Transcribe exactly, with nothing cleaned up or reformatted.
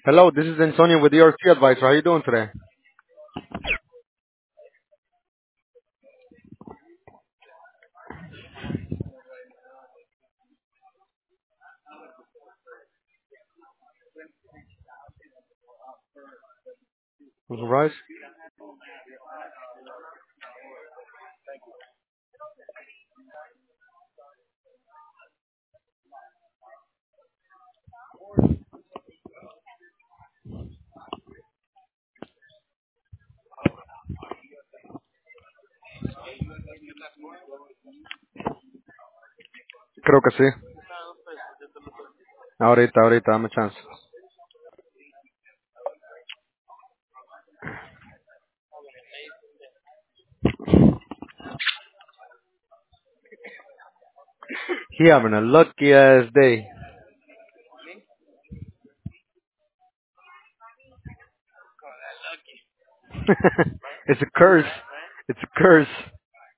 Hello, this is Antonio with E R C Advisor. How you doing today? All right. Creo que sí. Ahorita, ahorita, dame chance. He having a lucky ass day. It's a curse. It's a curse.